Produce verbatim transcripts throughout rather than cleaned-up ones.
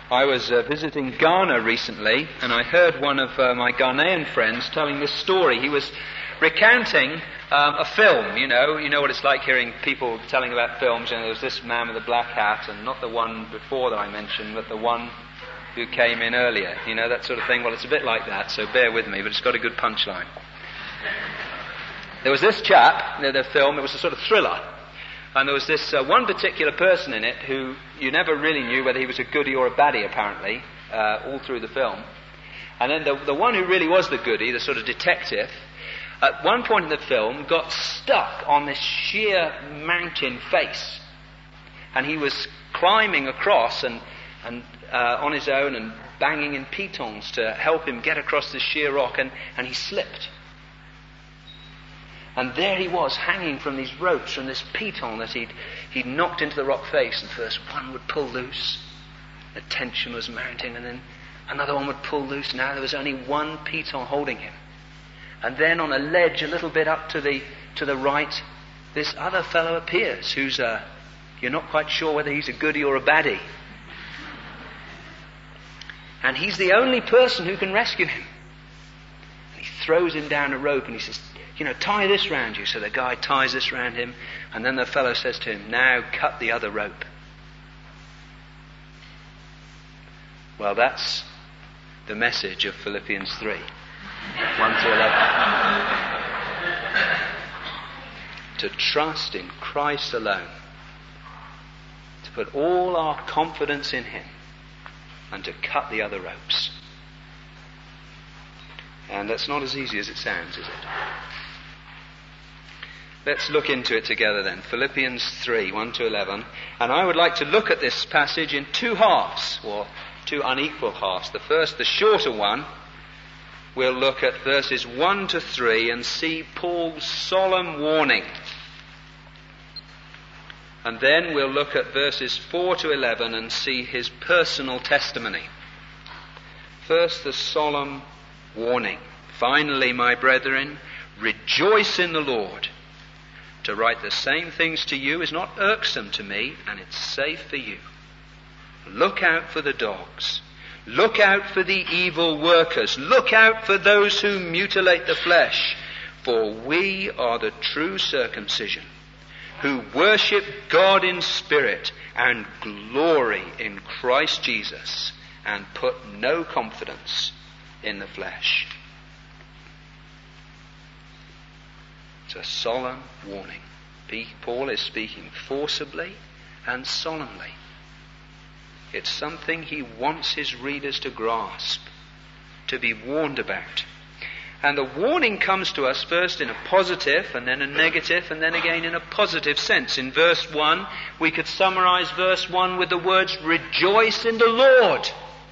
I was uh, visiting Ghana recently, and I heard one of uh, my Ghanaian friends telling this story. He was recounting um, a film, you know. You know what it's like hearing people telling about films. You know, there was this man with a black hat, and not the one before that I mentioned, but the one who came in earlier. You know, that sort of thing. Well, it's a bit like that, so bear with me, but it's got a good punchline. There was this chap, in the film, it was a sort of thriller. And there was this uh, one particular person in it who you never really knew whether he was a goodie or a baddie, apparently, uh, all through the film. And then the, the one who really was the goodie, the sort of detective, at one point in the film got stuck on this sheer mountain face. And he was climbing across and, and uh, on his own and banging in pitons to help him get across the sheer rock, and, and he slipped. And there he was, hanging from these ropes, from this piton that he'd, he'd knocked into the rock face. And first one would pull loose, the tension was mounting, and then another one would pull loose. Now there was only one piton holding him. And then on a ledge a little bit up to the to the right, this other fellow appears, who's a, you're not quite sure whether he's a goodie or a baddie. And he's the only person who can rescue him. And he throws him down a rope and he says, you know, tie this round you. So the guy ties this round him, and then the fellow says to him, now cut the other rope. Well, that's the message of Philippians three, one to eleven. To trust in Christ alone. To put all our confidence in Him, and to cut the other ropes. And that's not as easy as it sounds, is it? Let's look into it together then. Philippians three, one to eleven. And I would like to look at this passage in two halves, or two unequal halves. The first, the shorter one, we'll look at verses one to three and see Paul's solemn warning. And then we'll look at verses four to eleven and see his personal testimony. First, the solemn warning. Finally, my brethren, rejoice in the Lord. To write the same things to you is not irksome to me, and it's safe for you. Look out for the dogs. Look out for the evil workers. Look out for those who mutilate the flesh. For we are the true circumcision, who worship God in spirit and glory in Christ Jesus, and put no confidence in the flesh. It's a solemn warning. Paul is speaking forcibly and solemnly. It's something he wants his readers to grasp, to be warned about. And the warning comes to us first in a positive, and then a negative, and then again in a positive sense. In verse one, we could summarize verse one with the words, rejoice in the Lord.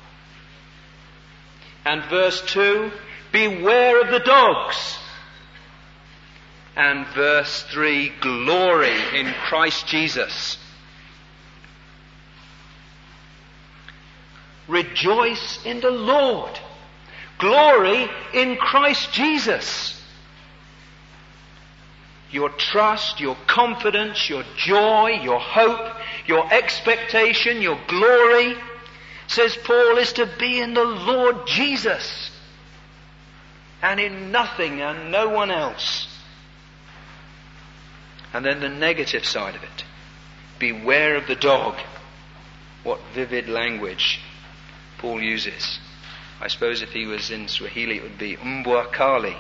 And verse two, beware of the dogs. And verse three, glory in Christ Jesus. Rejoice in the Lord. Glory in Christ Jesus. Your trust, your confidence, your joy, your hope, your expectation, your glory, says Paul, is to be in the Lord Jesus, and in nothing and no one else. And then the negative side of it. Beware of the dog. What vivid language Paul uses. I suppose if he was in Swahili it would be umbwa kali.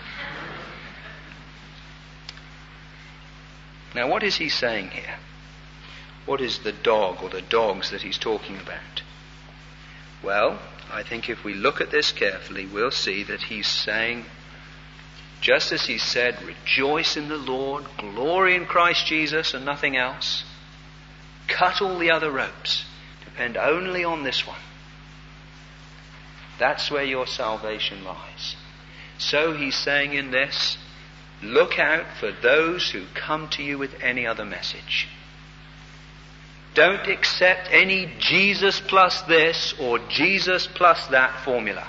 Now what is he saying here? What is the dog or the dogs that he's talking about? Well, I think if we look at this carefully, we'll see that he's saying, just as he said, rejoice in the Lord, glory in Christ Jesus and nothing else. Cut all the other ropes. Depend only on this one. That's where your salvation lies. So he's saying in this, look out for those who come to you with any other message. Don't accept any Jesus plus this or Jesus plus that formula.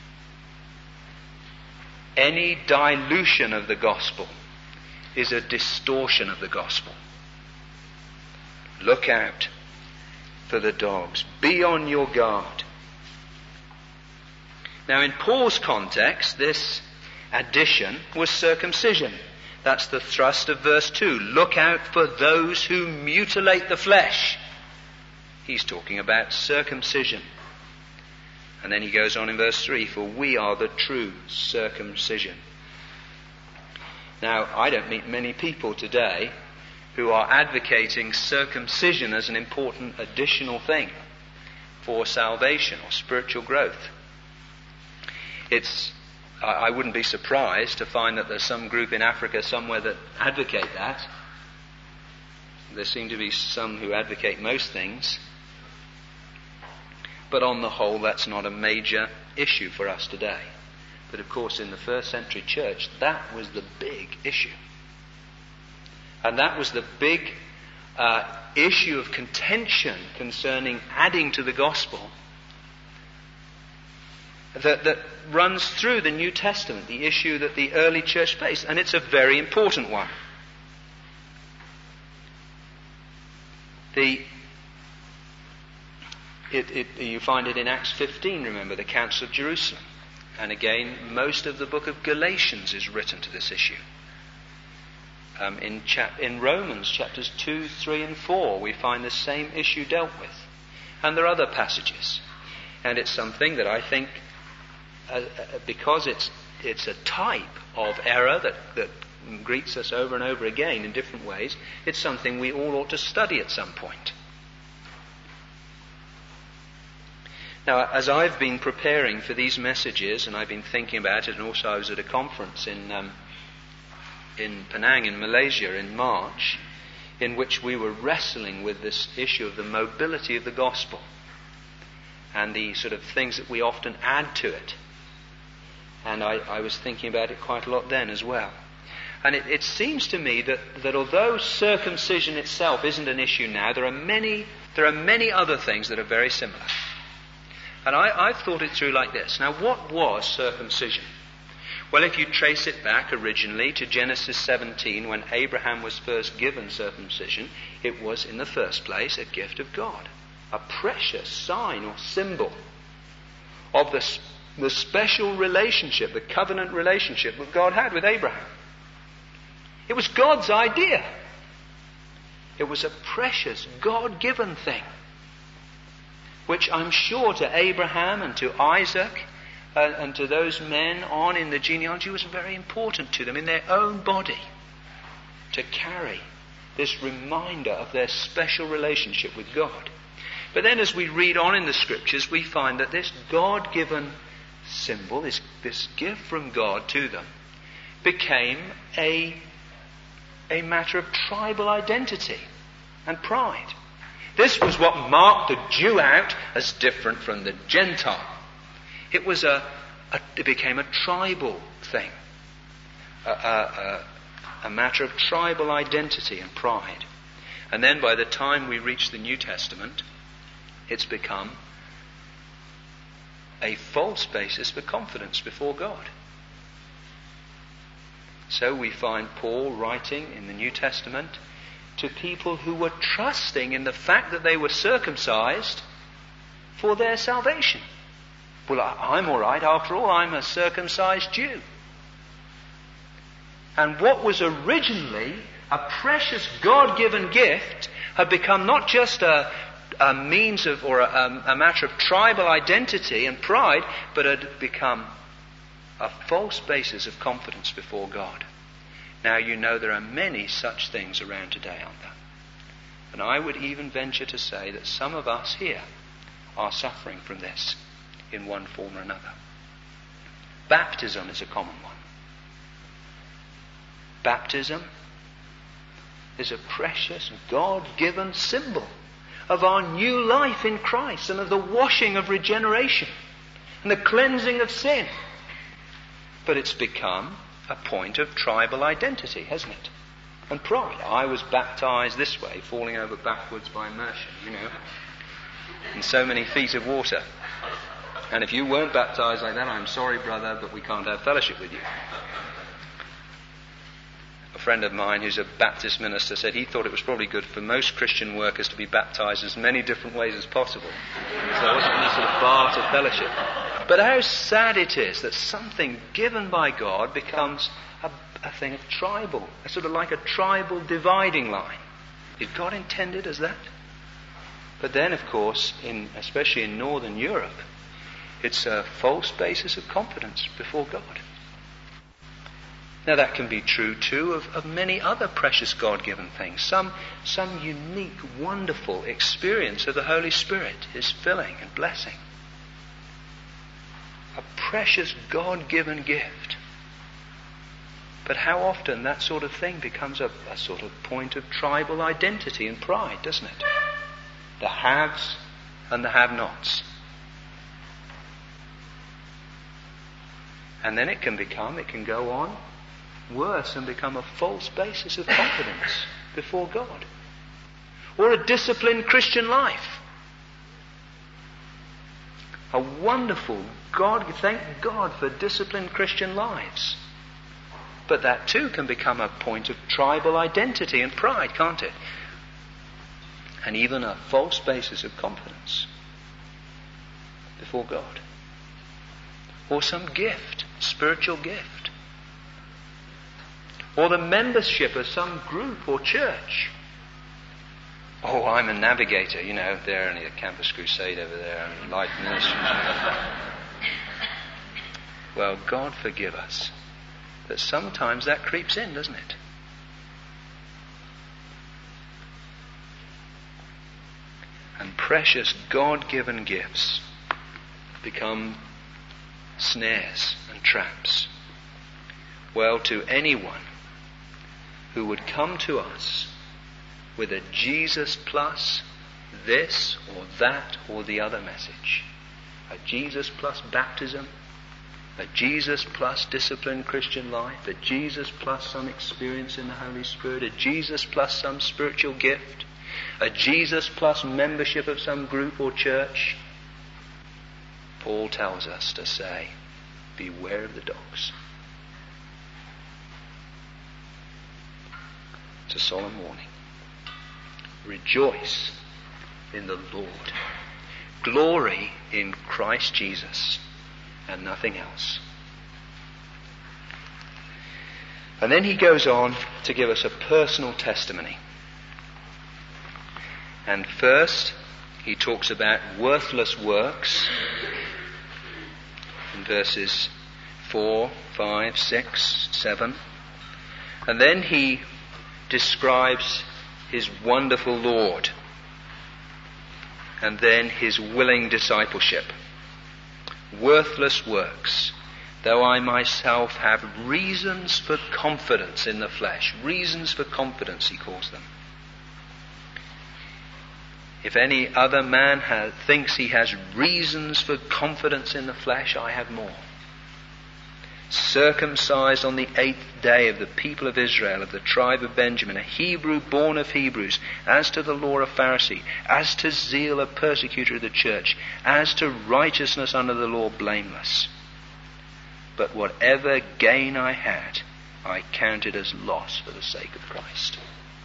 Any dilution of the gospel is a distortion of the gospel. Look out for the dogs. Be on your guard. Now, in Paul's context, this addition was circumcision. That's the thrust of verse two. Look out for those who mutilate the flesh. He's talking about circumcision. And then he goes on in verse three, for we are the true circumcision. Now, I don't meet many people today who are advocating circumcision as an important additional thing for salvation or spiritual growth. It's, I wouldn't be surprised to find that there's some group in Africa somewhere that advocate that. There seem to be some who advocate most things. But on the whole, that's not a major issue for us today. But of course, in the first century church, that was the big issue. And that was the big uh, issue of contention concerning adding to the gospel that, that runs through the New Testament, the issue that the early church faced. And it's a very important one. The It, it, you find it in Acts fifteen, remember, the Council of Jerusalem. And again, most of the book of Galatians is written to this issue. Um, in, chap- in Romans chapters two, three and four, we find the same issue dealt with. And there are other passages. And it's something that I think, uh, uh, because it's it's a type of error that, that greets us over and over again in different ways, it's something we all ought to study at some point. Now, as I've been preparing for these messages, and I've been thinking about it, and also I was at a conference in um, in Penang in Malaysia in March, in which we were wrestling with this issue of the mobility of the gospel and the sort of things that we often add to it. And I, I was thinking about it quite a lot then as well. And it, it seems to me that, that although circumcision itself isn't an issue now, there are many there are many other things that are very similar. And I, I've thought it through like this. Now, what was circumcision? Well, if you trace it back originally to Genesis seventeen, when Abraham was first given circumcision, it was in the first place a gift of God, a precious sign or symbol of the, the special relationship, the covenant relationship that God had with Abraham. It was God's idea. It was a precious, God-given thing, which I'm sure to Abraham and to Isaac uh, and to those men on in the genealogy was very important to them in their own body to carry this reminder of their special relationship with God. But then as we read on in the Scriptures, we find that this God-given symbol, this, this gift from God to them, became a, a matter of tribal identity and pride. This was what marked the Jew out as different from the Gentile. It was a, a it became a tribal thing, a, a, a, a matter of tribal identity and pride. And then by the time we reach the New Testament, it's become a false basis for confidence before God. So we find Paul writing in the New Testament to people who were trusting in the fact that they were circumcised for their salvation. Well, I'm all right. After all, I'm a circumcised Jew. And what was originally a precious God-given gift had become not just a, a means of, or a, a matter of tribal identity and pride, but had become a false basis of confidence before God. Now, you know there are many such things around today, aren't there? And I would even venture to say that some of us here are suffering from this in one form or another. Baptism is a common one. Baptism is a precious God-given symbol of our new life in Christ and of the washing of regeneration and the cleansing of sin. But it's become a point of tribal identity, hasn't it? And pride. I was baptized this way, falling over backwards by immersion, you know, in so many feet of water. And if you weren't baptized like that, I'm sorry, brother, but we can't have fellowship with you. friend of mine who's a Baptist minister said he thought it was probably good for most Christian workers to be baptized as many different ways as possible. So there wasn't any sort of bar to fellowship. But how sad it is that something given by God becomes a, a thing of tribal, a sort of like a tribal dividing line. Did God intend it as that? But then, of course, in especially in Northern Europe, it's a false basis of confidence before God. Now that can be true too of, of many other precious God-given things. Some, some unique, wonderful experience of the Holy Spirit, His filling and blessing. A precious God-given gift. But how often that sort of thing becomes a, a sort of point of tribal identity and pride, doesn't it? The haves and the have-nots. And then it can become, it can go on worse and become a false basis of confidence before God. Or a disciplined Christian life. A wonderful God, thank God for disciplined Christian lives. But that too can become a point of tribal identity and pride, can't it? And even a false basis of confidence before God. Or some gift, spiritual gift. Or the membership of some group or church. Oh, I'm a navigator, you know, they're only a Campus Crusade over there, and Life Ministry. Well, God forgive us. That sometimes that creeps in, doesn't it? And precious God-given gifts become snares and traps. Well, to anyone who would come to us with a Jesus plus this or that or the other message, a Jesus plus baptism, a Jesus plus disciplined Christian life, a Jesus plus some experience in the Holy Spirit, a Jesus plus some spiritual gift, a Jesus plus membership of some group or church, Paul tells us to say, beware of the dogs. It's a solemn warning. Rejoice in the Lord. Glory in Christ Jesus and nothing else. And then he goes on to give us a personal testimony. And first, he talks about worthless works in verses four, five, six, seven. And then he describes his wonderful Lord. And then his willing discipleship. Worthless works, though I myself have reasons for confidence in the flesh. Reasons for confidence, he calls them. If any other man has, thinks he has reasons for confidence in the flesh, I have more. Circumcised on the eighth day of the people of Israel, of the tribe of Benjamin, a Hebrew born of Hebrews, as to the law a Pharisee, as to zeal a persecutor of the church, as to righteousness under the law blameless. But whatever gain I had, I counted as loss for the sake of Christ.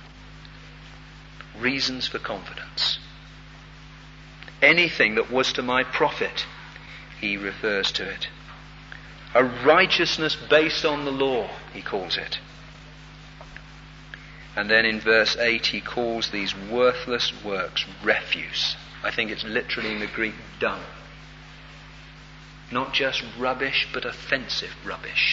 Reasons for confidence. Anything that was to my profit, he refers to it. A righteousness based on the law, he calls it. And then in verse eight he calls these worthless works refuse. I think it's literally in the Greek dung. Not just rubbish, but offensive rubbish.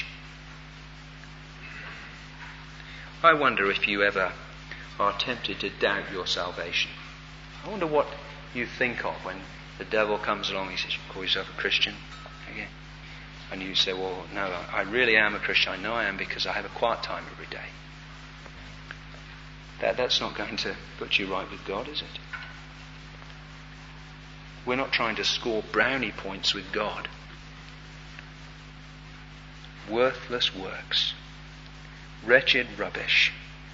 I wonder if you ever are tempted to doubt your salvation. I wonder what you think of when the devil comes along and he says, you call yourself a Christian? Okay. And you say, well, no, I really am a Christian. I know I am because I have a quiet time every day. That, that's not going to put you right with God, is it? We're not trying to score brownie points with God. Worthless works. Wretched rubbish.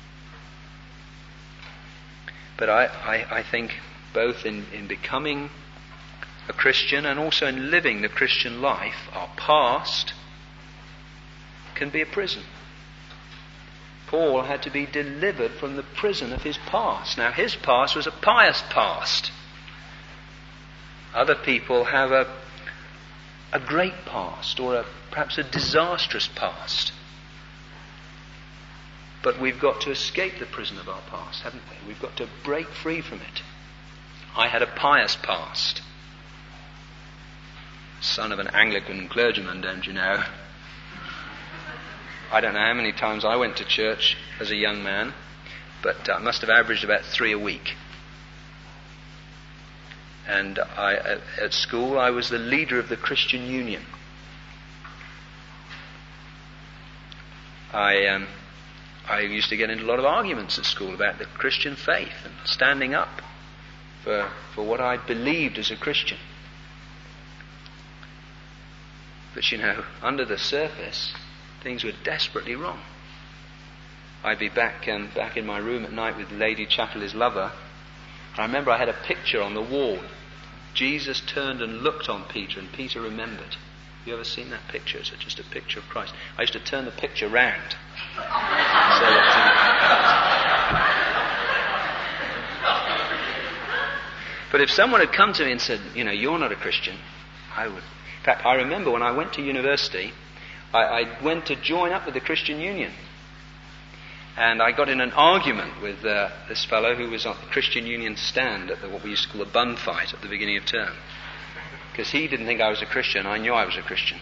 But I, I, I think both in, in becoming a Christian and also in living the Christian life, our past can be a prison. Paul had to be delivered from the prison of his past. Now, his past was a pious past. Other people have a, a great past, or a, perhaps a disastrous past. But we've got to escape the prison of our past, haven't we? We've got to break free from it. I had a pious past. Son of an Anglican clergyman, don't you know? I don't know how many times I went to church as a young man, but I must have averaged about three a week. And I, at, at school, I was the leader of the Christian Union. I, um, I used to get into a lot of arguments at school about the Christian faith and standing up for, for what I believed as a Christian. But you know, under the surface, things were desperately wrong. I'd be back um, back in my room at night with Lady Chatterley's lover. I remember I had a picture on the wall. Jesus turned and looked on Peter, and Peter remembered. You ever seen that picture? It's just a picture of Christ. I used to turn the picture round. So that, um, but if someone had come to me and said, you know, you're not a Christian, I would. In fact, I remember when I went to university, I, I went to join up with the Christian Union. And I got in an argument with uh, this fellow who was on the Christian Union stand at the, what we used to call the bun fight at the beginning of term. Because he didn't think I was a Christian, I knew I was a Christian.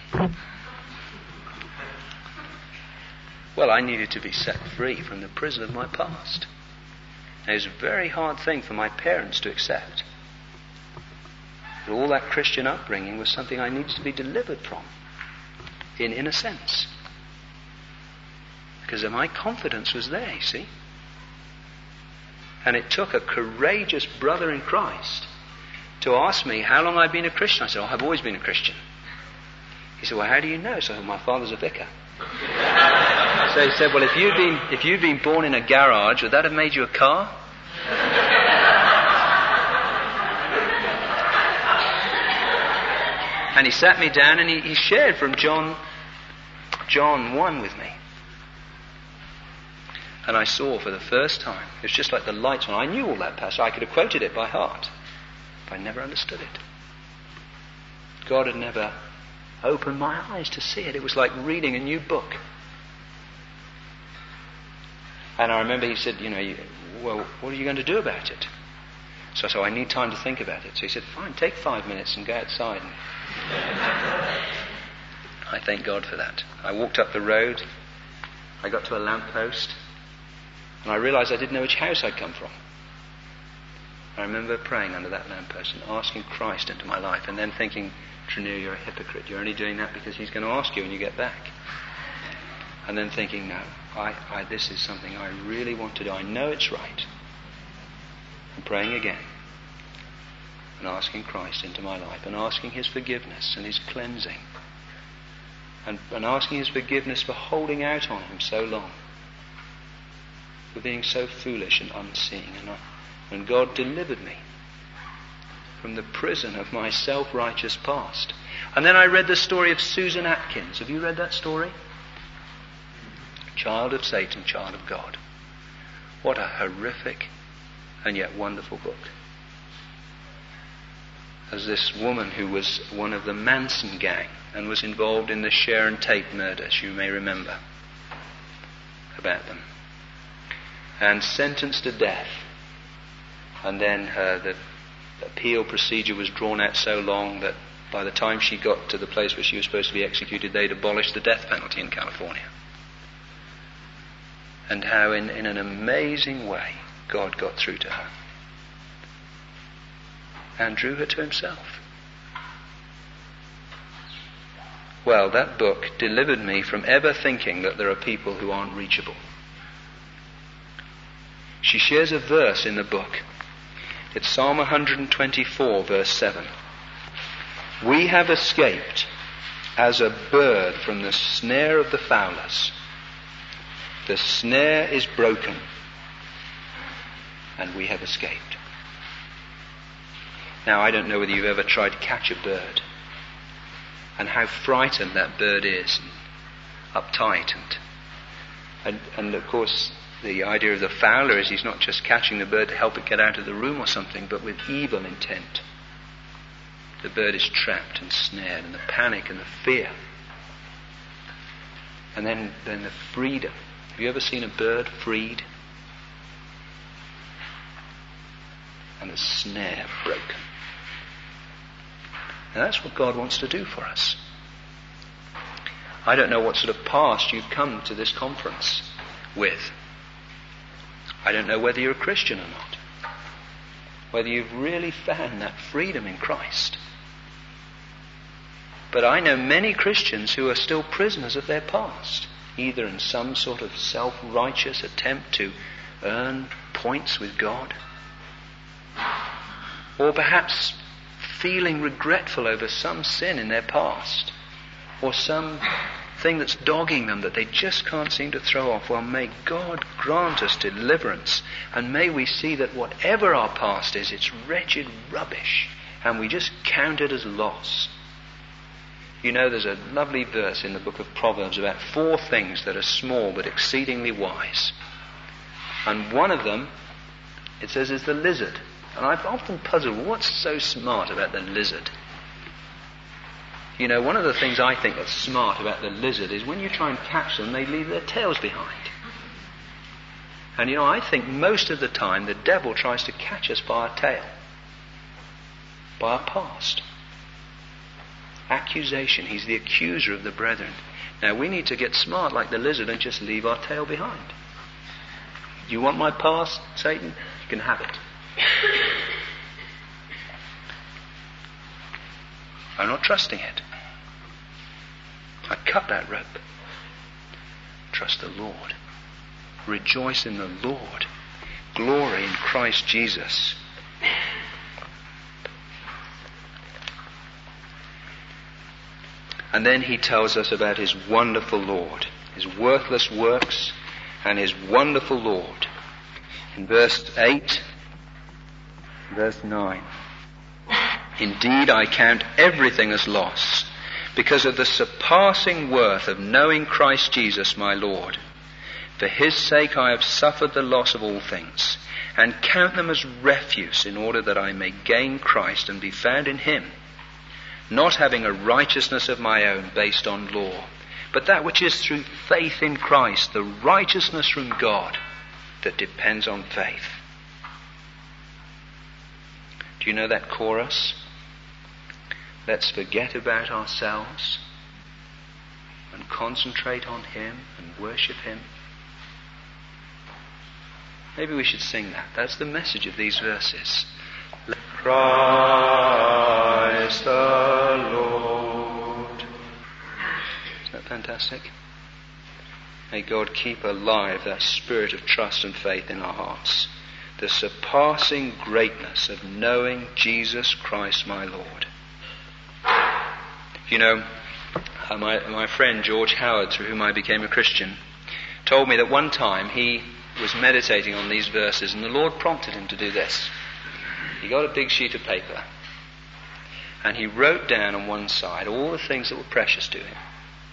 Well, I needed to be set free from the prison of my past. And it was a very hard thing for my parents to accept. But all that Christian upbringing was something I needed to be delivered from. In, in a sense. Because my confidence was there, you see. And it took a courageous brother in Christ to ask me how long I'd been a Christian. I said, oh, I've always been a Christian. He said, well, how do you know? So my father's a vicar. So he said, well, if you'd been if you'd been born in a garage, would that have made you a car? And he sat me down and he, he shared from John John one with me. And I saw for the first time, it was just like the lights on. I knew all that passage. I could have quoted it by heart. But I never understood it. God had never opened my eyes to see it. It was like reading a new book. And I remember he said, you know, you, well, what are you going to do about it? So I said, I need time to think about it. So he said, fine, take five minutes and go outside. I thank God for that. I walked up the road. I got to a lamppost. And I realized I didn't know which house I'd come from. I remember praying under that lamppost and asking Christ into my life, and then thinking, Trenier, you're a hypocrite. You're only doing that because he's going to ask you when you get back. And then thinking, no, I, I, this is something I really want to do. I know it's right. And praying again. And asking Christ into my life. And asking his forgiveness and his cleansing. And, and asking his forgiveness for holding out on him so long. For being so foolish and unseeing. And, I, and God delivered me from the prison of my self-righteous past. And then I read the story of Susan Atkins. Have you read that story? Child of Satan, child of God. What a horrific and yet wonderful book. As this woman who was one of the Manson gang and was involved in the Sharon Tate murders, you may remember about them. And sentenced to death. And then her, the appeal procedure was drawn out so long that by the time she got to the place where she was supposed to be executed, they'd abolished the death penalty in California. And how in, in an amazing way God got through to her and drew her to himself. Well, that book delivered me from ever thinking that there are people who aren't reachable. She shares a verse in the book. It's Psalm one twenty-four, verse seven. We have escaped as a bird from the snare of the fowlers. The snare is broken, and we have escaped. Now, I don't know whether you've ever tried to catch a bird, and how frightened that bird is, and uptight, and And, and of course, the idea of the fowler is he's not just catching the bird to help it get out of the room or something, but with evil intent. The bird is trapped and snared, and the panic and the fear. And then, then the freedom. Have you ever seen a bird freed? And the snare broken. And that's what God wants to do for us. I don't know what sort of past you've come to this conference with. I don't know whether you're a Christian or not. Whether you've really found that freedom in Christ. But I know many Christians who are still prisoners of their past, either in some sort of self-righteous attempt to earn points with God, or perhaps feeling regretful over some sin in their past, or some thing that's dogging them that they just can't seem to throw off. Well, may God grant us deliverance, and may we see that whatever our past is, it's wretched rubbish, and we just count it as loss. You know, there's a lovely verse in the book of Proverbs about four things that are small but exceedingly wise. And one of them, it says, is the lizard. And I've often puzzled, what's so smart about the lizard? You know, one of the things I think that's smart about the lizard is when you try and catch them, they leave their tails behind. And you know, I think most of the time the devil tries to catch us by our tail, by our past. Accusation. He's the accuser of the brethren. Now we need to get smart like the lizard and just leave our tail behind. You want my past, Satan? You can have it. I'm not trusting it. I cut that rope. Trust the Lord. Rejoice in the Lord. Glory in Christ Jesus. And then he tells us about his wonderful Lord, his worthless works and his wonderful Lord. In verse eight, verse nine. Indeed, I count everything as loss because of the surpassing worth of knowing Christ Jesus my Lord. For his sake I have suffered the loss of all things, and count them as refuse in order that I may gain Christ and be found in him, not having a righteousness of my own based on law, but that which is through faith in Christ, the righteousness from God that depends on faith. Do you know that chorus? Let's forget about ourselves and concentrate on him and worship him. Maybe we should sing that. That's the message of these verses. Let Christ the Lord. Isn't that fantastic? May God keep alive that spirit of trust and faith in our hearts. The surpassing greatness of knowing Jesus Christ my Lord. You know, uh, my, my friend George Howard, through whom I became a Christian, told me that one time he was meditating on these verses and the Lord prompted him to do this. He got a big sheet of paper and he wrote down on one side all the things that were precious to him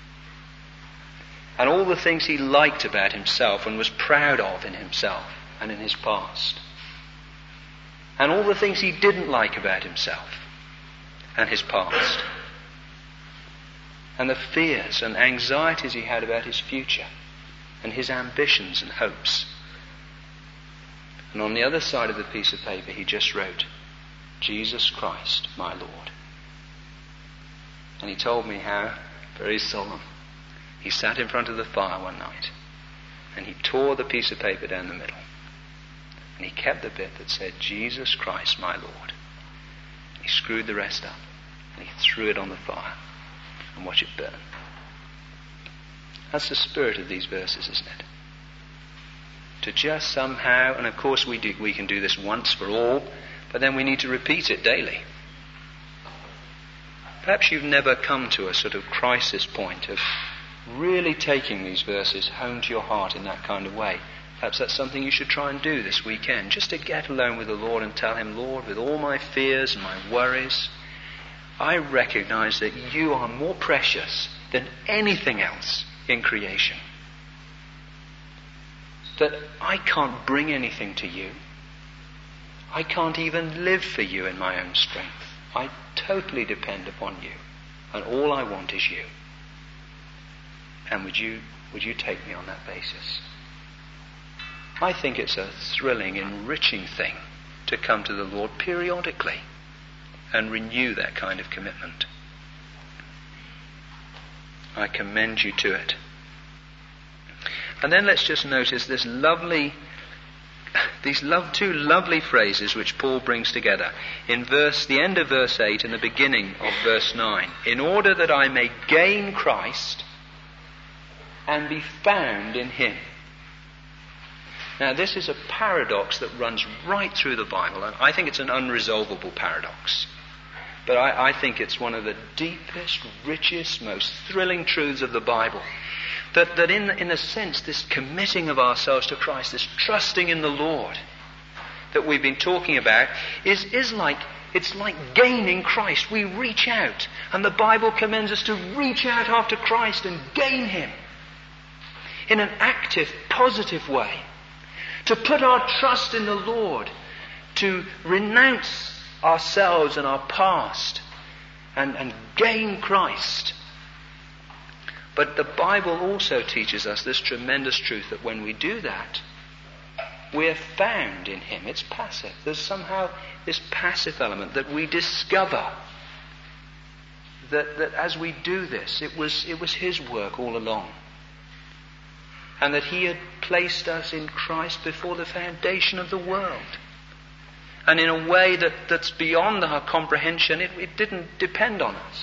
and all the things he liked about himself and was proud of in himself and in his past, and all the things he didn't like about himself and his past, and the fears and anxieties he had about his future and his ambitions and hopes. And on the other side of the piece of paper he just wrote, Jesus Christ my Lord. And he told me how, very solemn, he sat in front of the fire one night and he tore the piece of paper down the middle and he kept the bit that said Jesus Christ my Lord. He screwed the rest up and he threw it on the fire and watched it burn. That's the spirit of these verses, isn't it? To just somehow, and of course we do, we can do this once for all, but then we need to repeat it daily. Perhaps you've never come to a sort of crisis point of really taking these verses home to your heart in that kind of way. Perhaps that's something you should try and do this weekend, just to get alone with the Lord and tell him, Lord, with all my fears and my worries, I recognize that you are more precious than anything else in creation. that I can't bring anything to you. I can't even live for you in my own strength. I totally depend upon you, and all I want is you. And would you, would you take me on that basis? I think it's a thrilling, enriching thing to come to the Lord periodically and renew that kind of commitment. I commend you to it. And then let's just notice this lovely, these love, two lovely phrases which Paul brings together in verse, the end of verse eight and the beginning of verse nine. In order that I may gain Christ and be found in him. Now this is a paradox that runs right through the Bible, and I think it's an unresolvable paradox. But I, I think it's one of the deepest, richest, most thrilling truths of the Bible. That, that in, in a sense, this committing of ourselves to Christ, this trusting in the Lord that we've been talking about, is, is like, it's like gaining Christ. We reach out, and the Bible commends us to reach out after Christ and gain him in an active, positive way. To put our trust in the Lord, to renounce ourselves and our past and, and gain Christ. But the Bible also teaches us this tremendous truth that when we do that, we're found in him. It's passive. There's somehow this passive element that we discover that, that as we do this, it was, it was his work all along. And that he had placed us in Christ before the foundation of the world. And in a way that, that's beyond our comprehension, it, it didn't depend on us.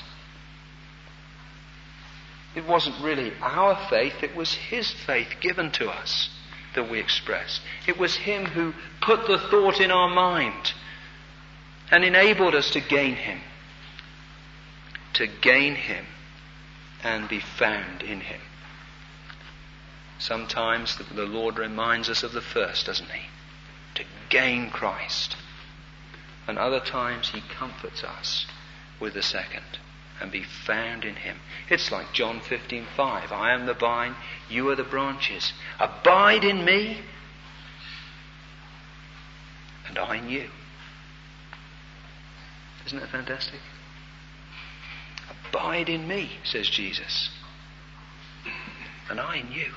It wasn't really our faith, it was his faith given to us that we expressed. It was him who put the thought in our mind and enabled us to gain him. To gain him and be found in him. Sometimes the, the Lord reminds us of the first, doesn't he? To gain Christ. And other times he comforts us with the second and be found in him. It's like John fifteen five. I am the vine, you are the branches. Abide in me and I in you. Isn't that fantastic? Abide in me, says Jesus, and I in you.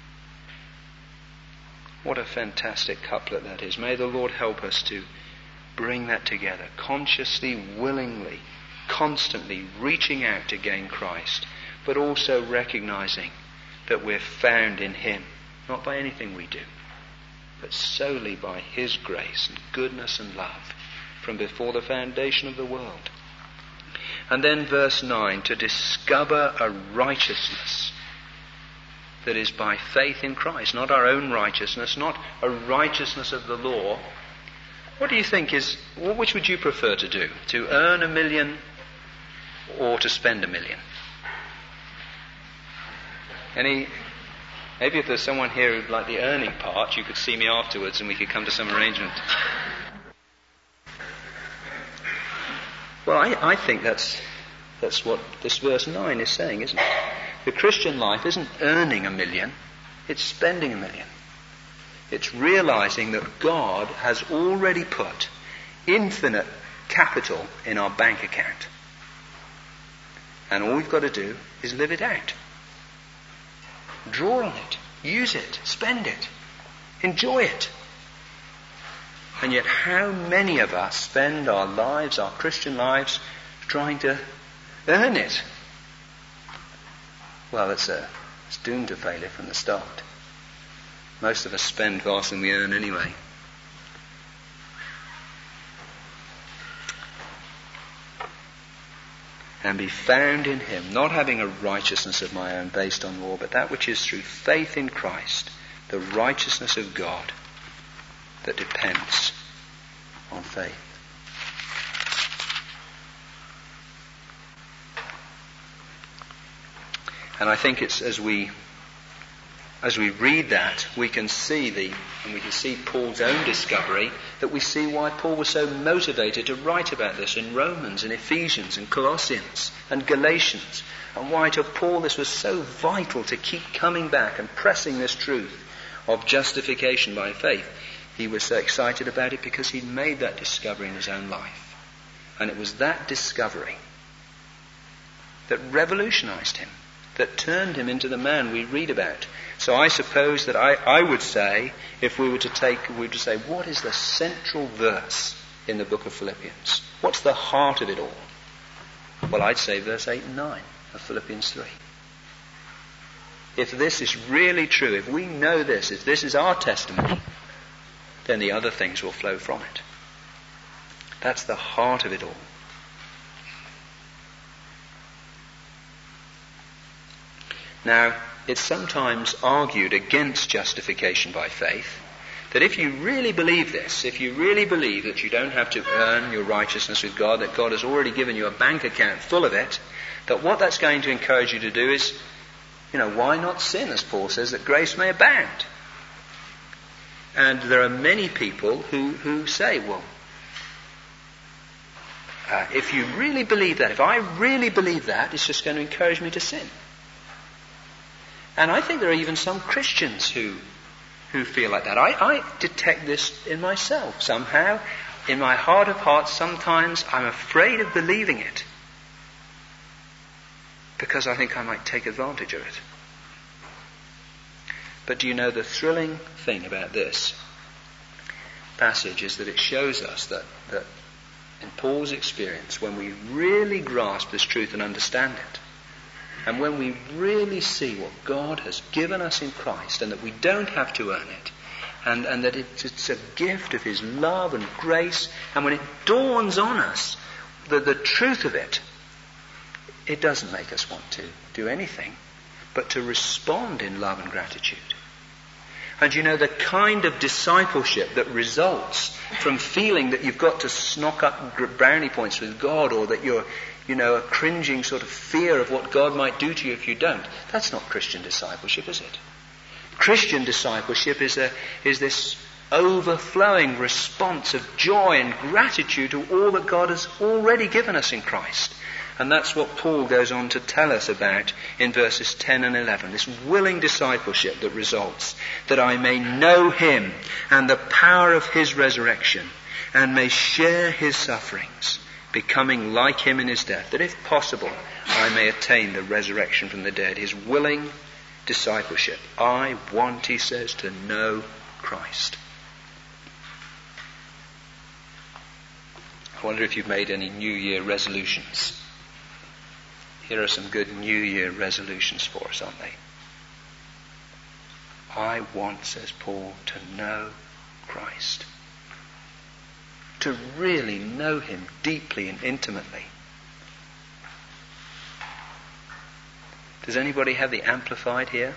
What a fantastic couplet that is. May the Lord help us to bring that together, consciously, willingly, constantly reaching out to gain Christ, but also recognizing that we're found in him, not by anything we do, but solely by his grace and goodness and love from before the foundation of the world. And then verse nine, to discover a righteousness that is by faith in Christ, not our own righteousness, not a righteousness of the law. What do you think is, which would you prefer to do? To earn a million or to spend a million? Any, maybe if there's someone here who'd like the earning part, you could see me afterwards and we could come to some arrangement. Well, I, I think that's, that's what this verse nine is saying, isn't it? The Christian life isn't earning a million, it's spending a million. It's realizing that God has already put infinite capital in our bank account. And all we've got to do is live it out. Draw on it, use it, spend it, enjoy it. And yet how many of us spend our lives, our Christian lives, trying to earn it? Well, it's, a, it's doomed to failure from the start. Most of us spend faster than we earn anyway. And be found in him, not having a righteousness of my own based on law, but that which is through faith in Christ, the righteousness of God that depends on faith. And I think it's as we as we read that, we can see the and we can see Paul's own discovery, that we see why Paul was so motivated to write about this in Romans and Ephesians and Colossians and Galatians, and why to Paul this was so vital to keep coming back and pressing this truth of justification by faith. He was so excited about it because he'd made that discovery in his own life. And it was that discovery that revolutionized him, that turned him into the man we read about. So I suppose that I, I would say, if we were to take, we were to say, what is the central verse in the book of Philippians? What's the heart of it all? Well, I'd say verse eight and nine of Philippians three. If this is really true, if we know this, if this is our testimony, then the other things will flow from it. That's the heart of it all. Now, it's sometimes argued against justification by faith that if you really believe this, if you really believe that you don't have to earn your righteousness with God, that God has already given you a bank account full of it, that what that's going to encourage you to do is, you know, why not sin, as Paul says, that grace may abound? And there are many people who, who say, well, uh, if you really believe that, if I really believe that, it's just going to encourage me to sin. And I think there are even some Christians who who feel like that. I, I detect this in myself somehow. In my heart of hearts, sometimes I'm afraid of believing it because I think I might take advantage of it. But do you know the thrilling thing about this passage is that it shows us that, that in Paul's experience, when we really grasp this truth and understand it, and when we really see what God has given us in Christ and that we don't have to earn it, and, and that it's, it's a gift of His love and grace, and when it dawns on us the, the truth of it, it doesn't make us want to do anything but to respond in love and gratitude. And you know, the kind of discipleship that results from feeling that you've got to snock up brownie points with God, or that you're, you know, a cringing sort of fear of what God might do to you if you don't. That's not Christian discipleship, is it? Christian discipleship is a is this overflowing response of joy and gratitude to all that God has already given us in Christ. And that's what Paul goes on to tell us about in verses ten and eleven. This willing discipleship that results, that I may know Him and the power of His resurrection, and may share His sufferings, becoming like Him in His death, that if possible I may attain the resurrection from the dead. His willing discipleship. I want, he says, to know Christ. I wonder if you've made any New Year resolutions. Here are some good New Year resolutions for us, aren't they? I want, says Paul, to know Christ. To really know Him deeply and intimately. Does anybody have the Amplified here?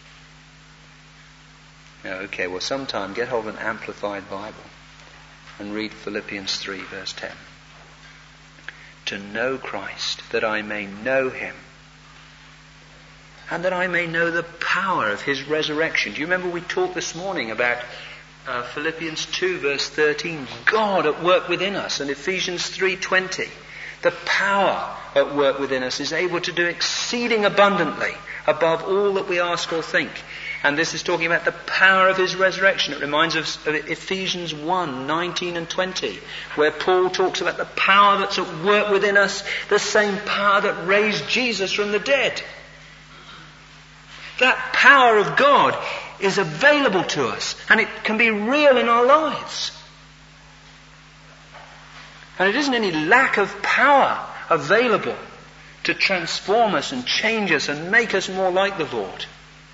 No, okay, well sometime get hold of an Amplified Bible and read Philippians three verse ten. To know Christ, that I may know Him, and that I may know the power of His resurrection. Do you remember we talked this morning about uh, Philippians two verse thirteen, God at work within us, and Ephesians three twenty. The power at work within us is able to do exceeding abundantly above all that we ask or think. And this is talking about the power of His resurrection. It reminds us of Ephesians one, nineteen and twenty, where Paul talks about the power that's at work within us, the same power that raised Jesus from the dead. That power of God is available to us, and it can be real in our lives. And it isn't any lack of power available to transform us and change us and make us more like the Lord.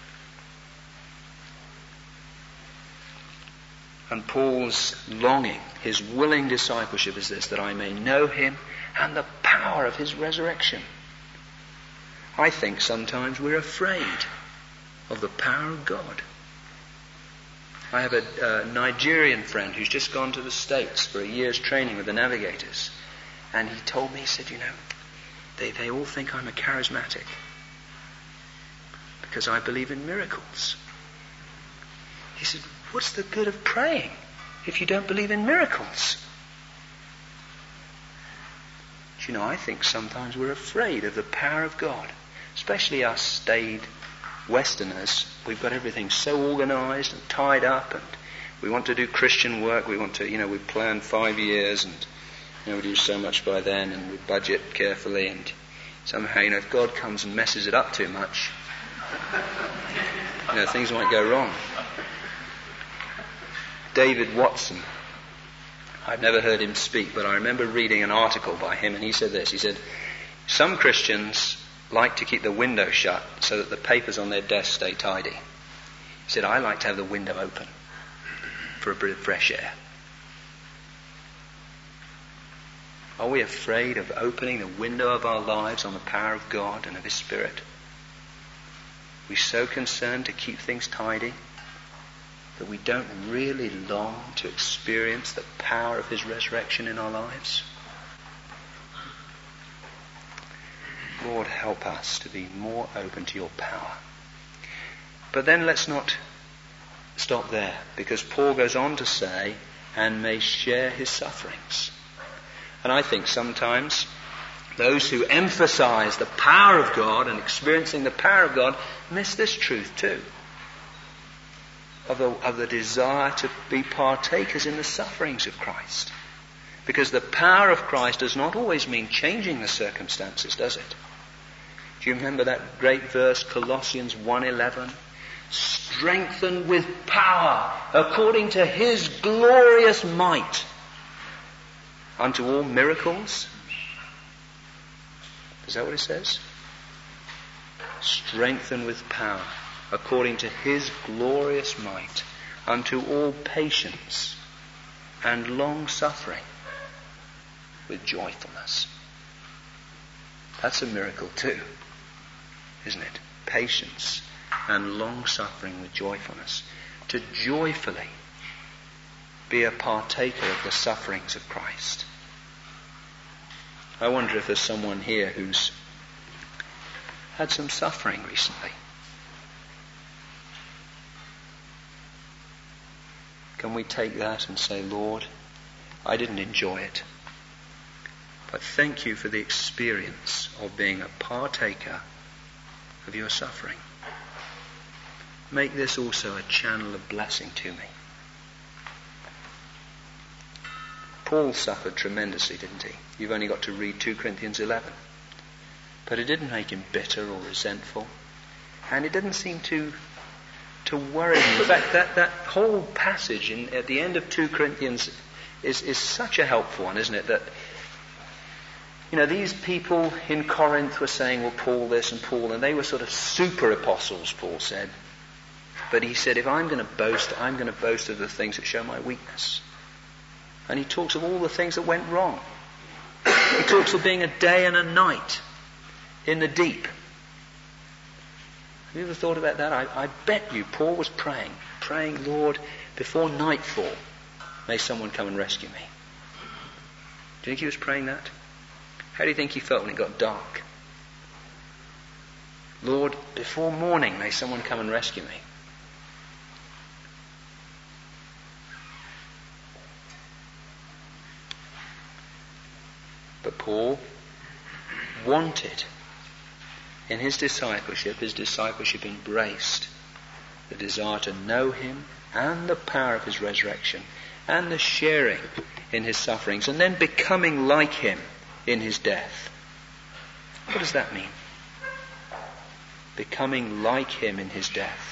And Paul's longing, his willing discipleship is this, that I may know Him and the power of His resurrection. I think sometimes we're afraid of the power of God. I have a uh, Nigerian friend who's just gone to the States for a year's training with the Navigators. And he told me, he said, you know, they, they all think I'm a charismatic because I believe in miracles. He said, what's the good of praying if you don't believe in miracles? Do you know, I think sometimes we're afraid of the power of God, especially us staid Westerners we've got everything so organised and tied up, and we want to do Christian work. We want to, you know, we plan five years, and you know, we do so much by then, and we budget carefully, and somehow, you know, if God comes and messes it up too much, you know, things might go wrong. David Watson, I've never heard him speak, but I remember reading an article by him, and he said this. He said, some Christians like to keep the window shut so that the papers on their desk stay tidy. He said, I like to have the window open for a bit of fresh air. Are we afraid of opening the window of our lives on the power of God and of His Spirit? Are we so concerned to keep things tidy that we don't really long to experience the power of His resurrection in our lives? Lord, help us to be more open to your power. But then let's not stop there, because Paul goes on to say, and may share his sufferings. And I think sometimes those who emphasize the power of God and experiencing the power of God miss this truth too, of the, of the desire to be partakers in the sufferings of Christ. Because the power of Christ does not always mean changing the circumstances, does it? Do you remember that great verse, Colossians one eleven? Strengthened with power according to His glorious might unto all miracles. Is that what it says? Strengthened with power according to His glorious might unto all patience and long suffering with joyfulness. That's a miracle too, isn't it? Patience and long suffering with joyfulness. To joyfully be a partaker of the sufferings of Christ. I wonder if there's someone here who's had some suffering recently. Can we take that and say, Lord, I didn't enjoy it, but thank you for the experience of being a partaker of your suffering. Make this also a channel of blessing to me. Paul suffered tremendously, didn't he? You've only got to read two Corinthians eleven. But it didn't make him bitter or resentful. And it didn't seem to to worry him. In fact, that, that whole passage in, at the end of two Corinthians is, is such a helpful one, isn't it? That, you know, these people in Corinth were saying, well, Paul this and Paul, and they were sort of super apostles, Paul said. But he said, if I'm going to boast, I'm going to boast of the things that show my weakness. And he talks of all the things that went wrong. He talks of being a day and a night in the deep. Have you ever thought about that? I, I bet you Paul was praying, praying, Lord, before nightfall, may someone come and rescue me. Do you think he was praying that? How do you think he felt when it got dark? Lord, before morning, may someone come and rescue me. But Paul wanted, in his discipleship, his discipleship embraced the desire to know him and the power of his resurrection and the sharing in his sufferings and then becoming like him in his death. What does that mean? Becoming like him in his death.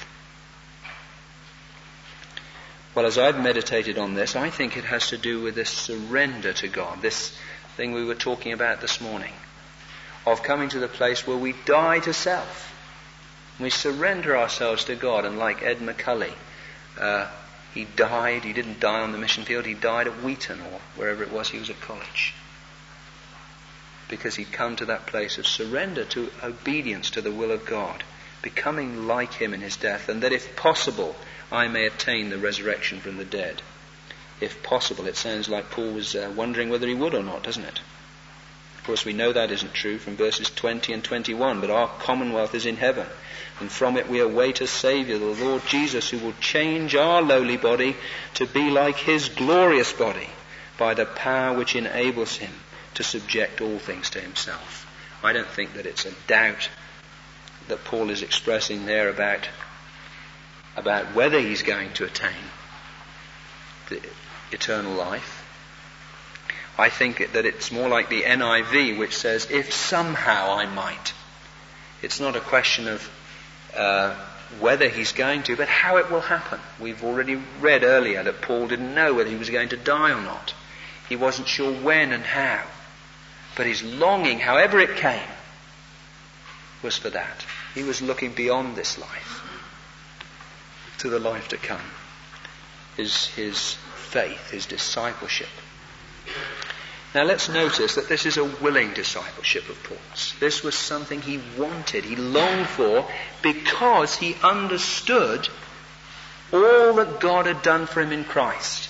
Well, as I've meditated on this, I think it has to do with this surrender to God, this thing we were talking about this morning, of coming to the place where we die to self. We surrender ourselves to God, and like Ed McCulley, uh, he died, he didn't die on the mission field, he died at Wheaton or wherever it was he was at college. Because he'd come to that place of surrender to obedience to the will of God, becoming like him in his death, and that if possible, I may attain the resurrection from the dead. If possible, it sounds like Paul was uh, wondering whether he would or not, doesn't it? Of course, we know that isn't true from verses twenty and twenty-one, but our commonwealth is in heaven, and from it we await a Saviour, the Lord Jesus, who will change our lowly body to be like his glorious body by the power which enables him to subject all things to himself. I don't think that it's a doubt that Paul is expressing there about about whether he's going to attain the eternal life. I think that it's more like the N I V, which says, if somehow I might. It's not a question of uh, whether he's going to, but how it will happen. We've already read earlier that Paul didn't know whether he was going to die or not. He wasn't sure when and how. But his longing, however it came, was for that. He was looking beyond this life to the life to come. His, his faith, his discipleship. Now let's notice that this is a willing discipleship of Paul's. This was something he wanted, he longed for, because he understood all that God had done for him in Christ.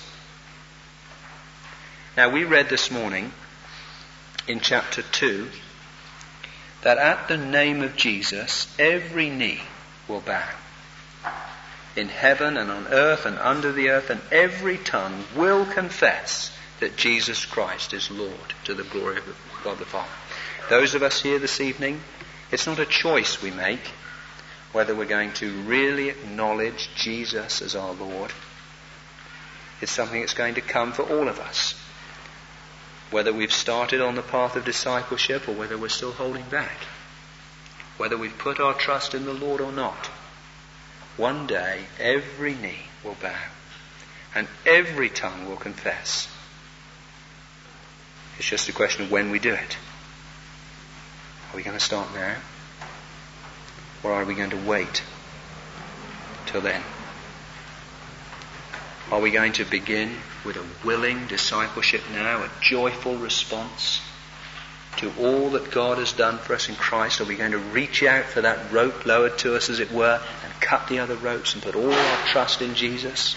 Now we read this morning in chapter two that at the name of Jesus every knee will bow. In heaven and on earth and under the earth, and every tongue will confess that Jesus Christ is Lord, to the glory of God the Father. Those of us here this evening, it's not a choice we make whether we're going to really acknowledge Jesus as our Lord. It's something that's going to come for all of us. Whether we've started on the path of discipleship or whether we're still holding back. Whether we've put our trust in the Lord or not. One day every knee will bow and every tongue will confess. It's just a question of when we do it. Are we going to start now? Or are we going to wait till then? Are we going to begin with a willing discipleship now, a joyful response to all that God has done for us in Christ? Are we going to reach out for that rope lowered to us, as it were, and cut the other ropes and put all our trust in Jesus?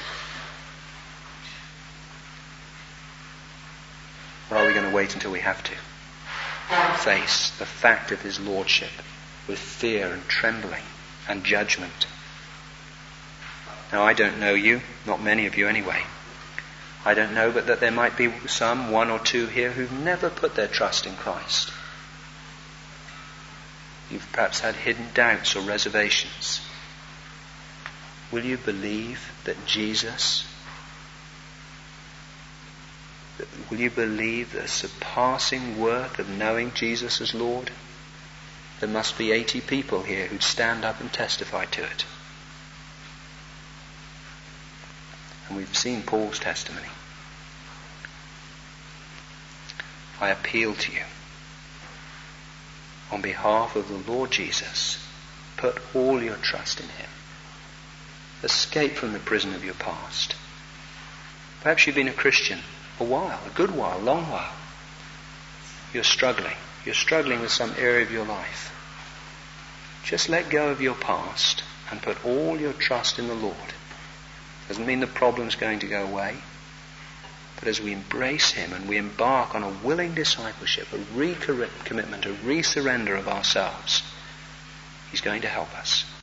Or are we going to wait until we have to face the fact of his lordship with fear and trembling and judgment? Now, I don't know you, not many of you anyway. I don't know but that there might be some, one or two here, who've never put their trust in Christ. You've perhaps had hidden doubts or reservations. Will you believe that Jesus, will you believe the surpassing worth of knowing Jesus as Lord? There must be eighty people here who'd stand up and testify to it. And we've seen Paul's testimony. I appeal to you, on behalf of the Lord Jesus, put all your trust in him. Escape from the prison of your past. Perhaps you've been a Christian a while, a good while, a long while. You're struggling. You're struggling with some area of your life. Just let go of your past and put all your trust in the Lord. Doesn't mean the problem's going to go away. But as we embrace him and we embark on a willing discipleship, a recommitment, a resurrender of ourselves, he's going to help us.